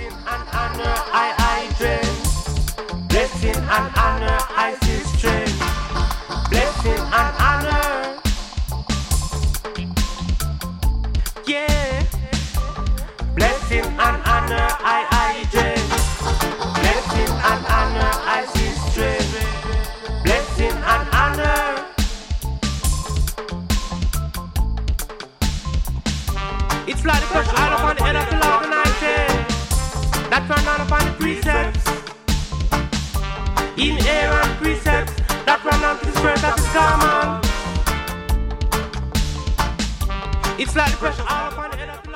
Blessing and honor I dream. Blessing and honor I see strength. Blessing and honor. Yeah. Blessing and honor I dream. Blessing and honor I see strength. Blessing and honor. It's like the pressure all upon the head of the Lord United. That run all upon the precepts. In air and precepts. That run on to the spirit that is common. It's like the pressure all upon the head of the